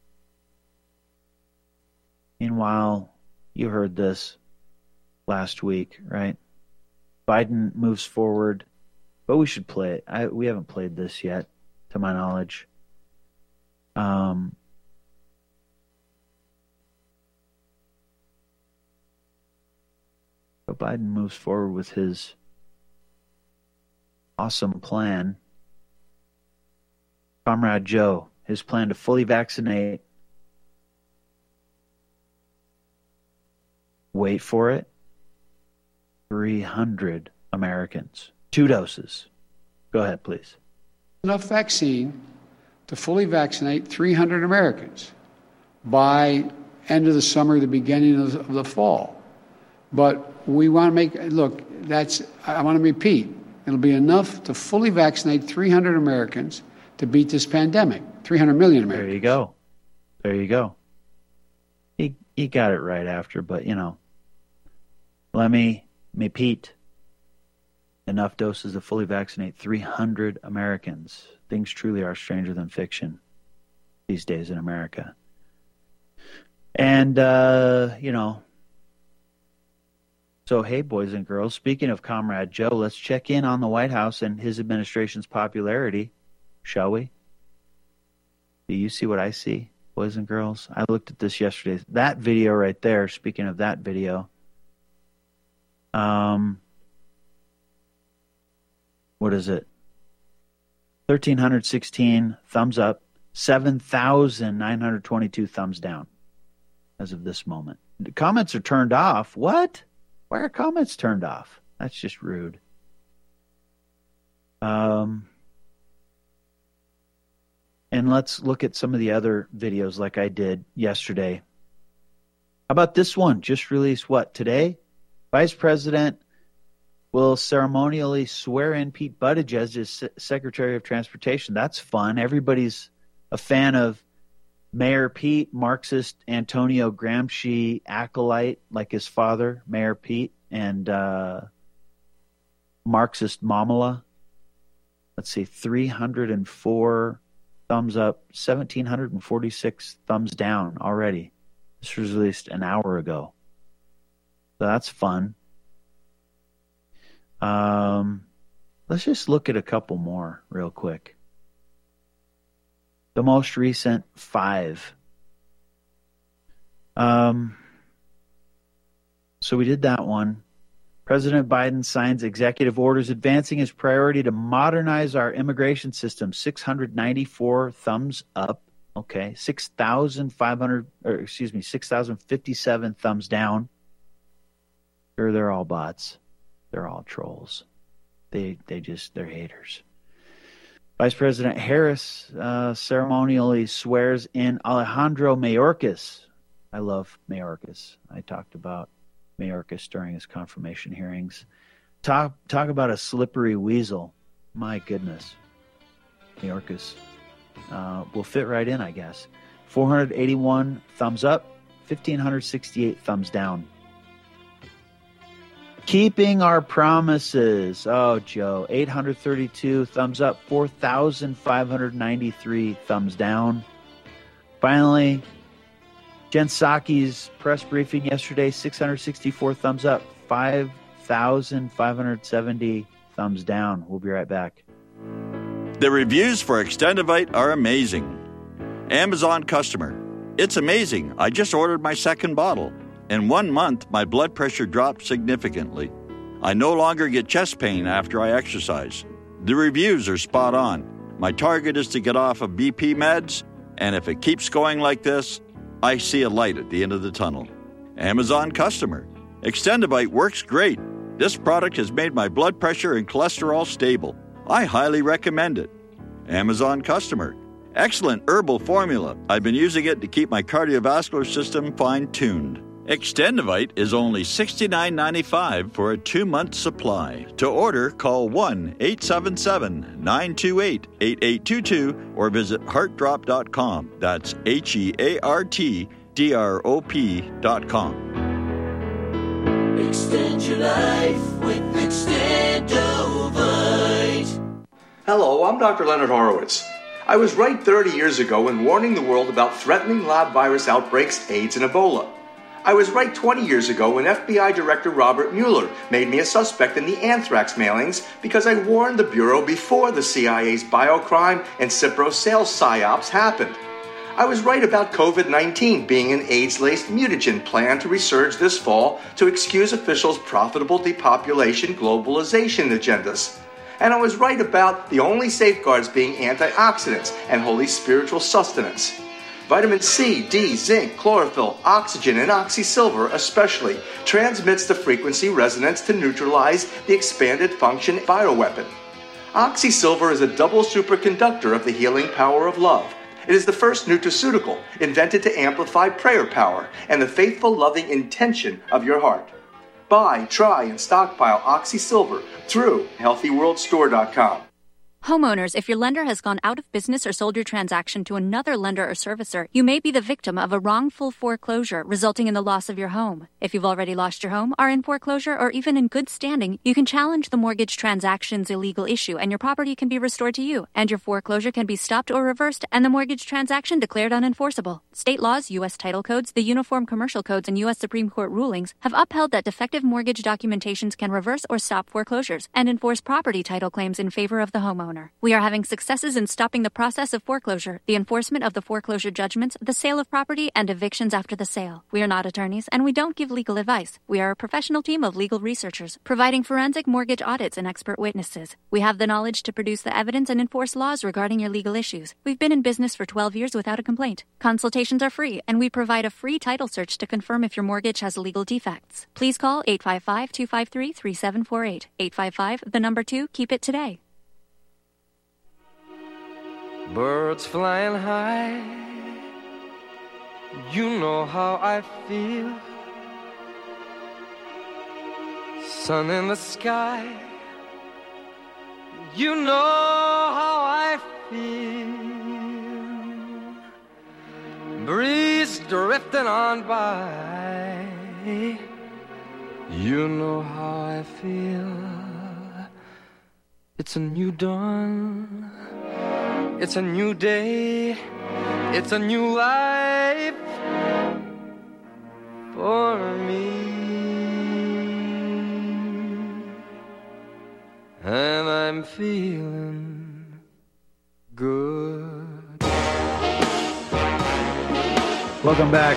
Meanwhile, you heard this last week, right? Biden moves forward, but we should play it. I, we haven't played this yet, to my knowledge. Um, but Biden moves forward with his awesome plan. Comrade Joe, his plan to fully vaccinate, wait for it, three hundred Americans. Two doses. Go ahead, please. Enough vaccine to fully vaccinate three hundred Americans by end of the summer, the beginning of the, of the fall. But we want to make, look, that's, I want to repeat, it'll be enough to fully vaccinate three hundred Americans to beat this pandemic. three hundred million Americans. There you go. There you go. He, he got it right after, but, you know, let me repeat. Enough doses to fully vaccinate three hundred Americans. Things truly are stranger than fiction these days in America. And, uh, you know, so, hey, boys and girls, speaking of Comrade Joe, let's check in on the White House and his administration's popularity, shall we? Do you see what I see, boys and girls? I looked at this yesterday. That video right there, speaking of that video, um, what is it? one thousand three hundred sixteen thumbs up, seven thousand nine hundred twenty-two thumbs down as of this moment. The comments are turned off. What? Why are comments turned off? That's just rude. Um, and let's look at some of the other videos like I did yesterday. How about this one? Just released what, today? Vice President will ceremonially swear in Pete Buttigieg as Secretary of Transportation. That's fun. Everybody's a fan of Mayor Pete, Marxist Antonio Gramsci acolyte, like his father, Mayor Pete, and uh, Marxist Mamala. Let's see, three hundred four thumbs up, one thousand seven hundred forty-six thumbs down already. This was released an hour ago. So that's fun. Um, let's just look at a couple more real quick. The most recent five. Um, so we did that one. President Biden signs executive orders advancing his priority to modernize our immigration system. six hundred ninety-four thumbs up. Okay. six thousand five hundred, or excuse me, six thousand fifty-seven thumbs down. Sure, they're all bots. They're all trolls. They they just, they're haters. Vice President Harris uh, ceremonially swears in Alejandro Mayorkas. I love Mayorkas. I talked about Mayorkas during his confirmation hearings. Talk talk about a slippery weasel. My goodness. Mayorkas uh, will fit right in, I guess. four hundred eighty-one thumbs up, one thousand five hundred sixty-eight thumbs down. Keeping our promises. Oh, Joe. eight hundred thirty-two thumbs up, four thousand five hundred ninety-three thumbs down. Finally, Jen Psaki's press briefing yesterday, six hundred sixty-four thumbs up, five thousand five hundred seventy thumbs down. We'll be right back. The reviews for Extendivite are amazing. Amazon customer. It's amazing. I just ordered my second bottle. In one month, my blood pressure dropped significantly. I no longer get chest pain after I exercise. The reviews are spot on. My target is to get off of B P meds, and if it keeps going like this, I see a light at the end of the tunnel. Amazon customer. Extendivite works great. This product has made my blood pressure and cholesterol stable. I highly recommend it. Amazon customer. Excellent herbal formula. I've been using it to keep my cardiovascular system fine-tuned. Extendivite is only sixty-nine ninety-five for a two-month supply. To order, call one eight seven seven nine two eight eight eight two two or visit heart drop dot com. That's H E A R T D R O P dot com. Extend your life with Extendovite. Hello, I'm Doctor Leonard Horowitz. I was right thirty years ago in warning the world about threatening lab virus outbreaks, AIDS, and Ebola. I was right twenty years ago when F B I Director Robert Mueller made me a suspect in the anthrax mailings because I warned the Bureau before the C I A's biocrime and Cipro sales psyops happened. I was right about COVID nineteen being an AIDS-laced mutagen planned to resurge this fall to excuse officials' profitable depopulation globalization agendas. And I was right about the only safeguards being antioxidants and holy spiritual sustenance. Vitamin C, D, zinc, chlorophyll, oxygen, and oxysilver especially transmits the frequency resonance to neutralize the expanded function bioweapon. Oxysilver is a double superconductor of the healing power of love. It is the first nutraceutical invented to amplify prayer power and the faithful, loving intention of your heart. Buy, try, and stockpile Oxysilver through healthy world store dot com. Homeowners, if your lender has gone out of business or sold your transaction to another lender or servicer, you may be the victim of a wrongful foreclosure resulting in the loss of your home. If you've already lost your home, are in foreclosure, or even in good standing, you can challenge the mortgage transaction's illegal issue and your property can be restored to you, and your foreclosure can be stopped or reversed and the mortgage transaction declared unenforceable. State laws, U S title codes, the Uniform Commercial Codes, and U S Supreme Court rulings have upheld that defective mortgage documentations can reverse or stop foreclosures and enforce property title claims in favor of the homeowner. We are having successes in stopping the process of foreclosure, the enforcement of the foreclosure judgments, the sale of property, and evictions after the sale. We are not attorneys, and we don't give legal advice. We are a professional team of legal researchers, providing forensic mortgage audits and expert witnesses. We have the knowledge to produce the evidence and enforce laws regarding your legal issues. We've been in business for twelve years without a complaint. Consultations are free, and we provide a free title search to confirm if your mortgage has legal defects. Please call eight five five, two five three, three seven four eight. eight five five, the number two, keep it today. Birds flying high, you know how I feel. Sun in the sky, you know how I feel. Breeze drifting on by, you know how I feel. It's a new dawn, it's a new day, it's a new life for me. and I'm feeling good. Welcome back.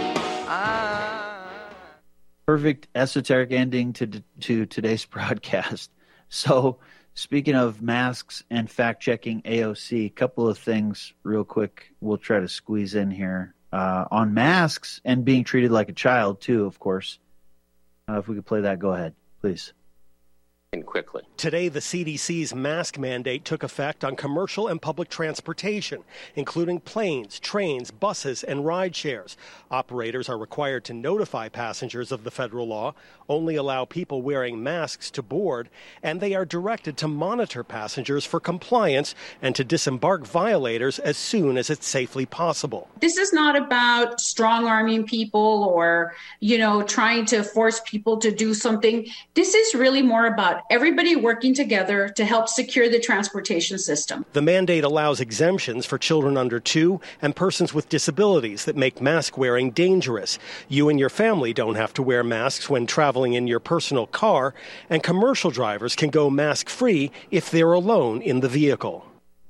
Perfect esoteric ending to to today's broadcast. So, speaking of masks and fact-checking A O C, a couple of things real quick we'll try to squeeze in here. Uh, on masks and being treated like a child, too, of course. Uh, if we could play that, go ahead, please. Quickly. Today, the C D C's mask mandate took effect on commercial and public transportation, including planes, trains, buses, and ride shares. Operators are required to notify passengers of the federal law, only allow people wearing masks to board, and they are directed to monitor passengers for compliance and to disembark violators as soon as it's safely possible. This is not about strong-arming people or, you know, trying to force people to do something. This is really more about everybody working together to help secure the transportation system. The mandate allows exemptions for children under two and persons with disabilities that make mask wearing dangerous. You and your family don't have to wear masks when traveling in your personal car, and commercial drivers can go mask-free if they're alone in the vehicle.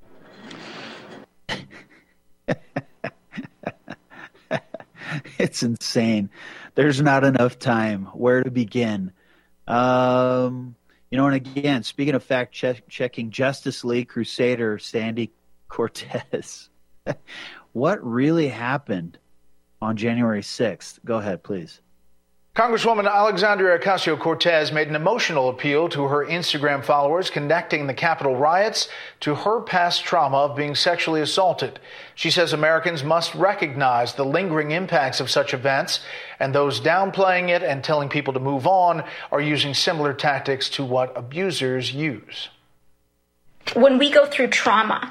It's insane. There's not enough time. Where to begin? Um... You know, and again, speaking of fact-checking, Justice League Crusader Sandy Cortez, what really happened on January sixth? Go ahead, please. Congresswoman Alexandria Ocasio-Cortez made an emotional appeal to her Instagram followers connecting the Capitol riots to her past trauma of being sexually assaulted. She says Americans must recognize the lingering impacts of such events, and those downplaying it and telling people to move on are using similar tactics to what abusers use. When we go through trauma,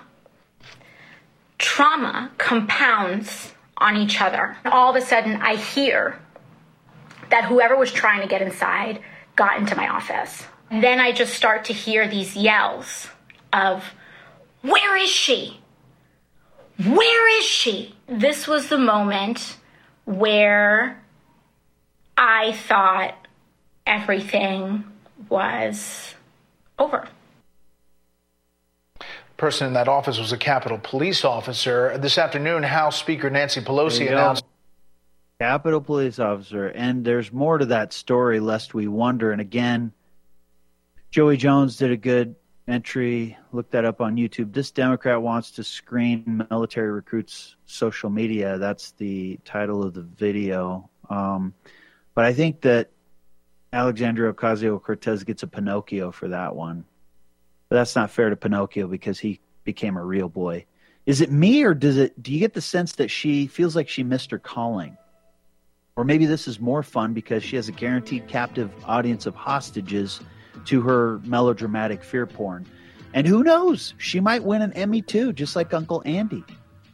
trauma compounds on each other. All of a sudden, I hear that whoever was trying to get inside got into my office. Then I just start to hear these yells of, "Where is she? Where is she?" This was the moment where I thought everything was over. The person in that office was a Capitol police officer. This afternoon, House Speaker Nancy Pelosi announced Capitol Police officer, and there's more to that story, lest we wonder. And again, Joey Jones did a good entry. Look that up on YouTube. This Democrat wants to screen military recruits' social media. That's the title of the video. Um, but I think that Alexandria Ocasio-Cortez gets a Pinocchio for that one. But that's not fair to Pinocchio because he became a real boy. Is it me, or does it? Do you get the sense that she feels like she missed her calling? Or maybe this is more fun because she has a guaranteed captive audience of hostages to her melodramatic fear porn. And who knows? She might win an Emmy too, just like Uncle Andy.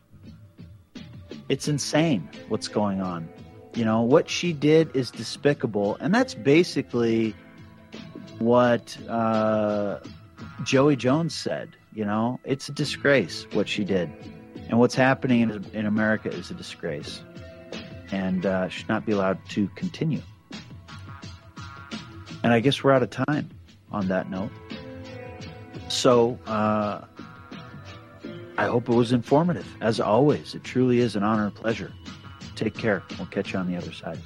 It's insane what's going on. You know, what she did is despicable. And that's basically what uh, Joey Jones said. You know, it's a disgrace what she did. And what's happening in, in America is a disgrace. And uh, should not be allowed to continue. And I guess we're out of time on that note. So uh, I hope it was informative. As always, it truly is an honor and pleasure. Take care. We'll catch you on the other side.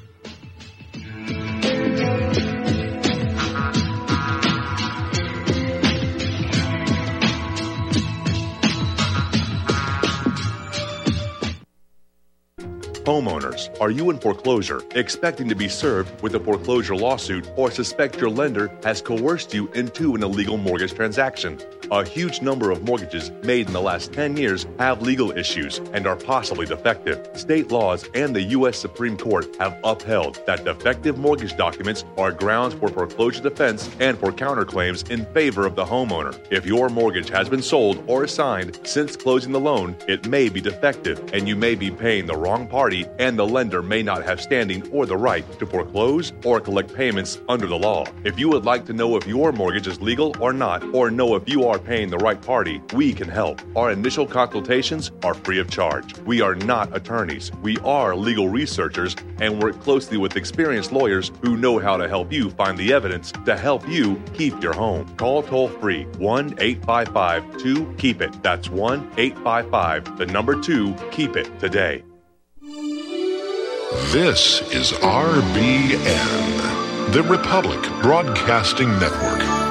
Homeowners, are you in foreclosure, expecting to be served with a foreclosure lawsuit, or suspect your lender has coerced you into an illegal mortgage transaction? A huge number of mortgages made in the last ten years have legal issues and are possibly defective. State laws and the U S Supreme Court have upheld that defective mortgage documents are grounds for foreclosure defense and for counterclaims in favor of the homeowner. If your mortgage has been sold or assigned since closing the loan, it may be defective and you may be paying the wrong party, and the lender may not have standing or the right to foreclose or collect payments under the law. If you would like to know if your mortgage is legal or not, or know if you are paying the right party, we can help. Our initial consultations are free of charge. We are not attorneys. We are legal researchers and work closely with experienced lawyers who know how to help you find the evidence to help you keep your home. Call toll-free one eight five five two keep it. That's one eight five five, the number two, keep it today. This is R B N, the Republic Broadcasting Network.